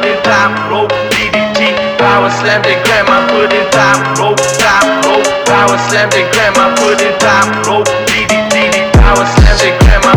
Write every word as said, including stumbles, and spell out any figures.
put in top rope, D D T. Power slam the grandma, put in top rope, top rope. Power slam the grandma, put in top rope, D D T. Power slam the grandma.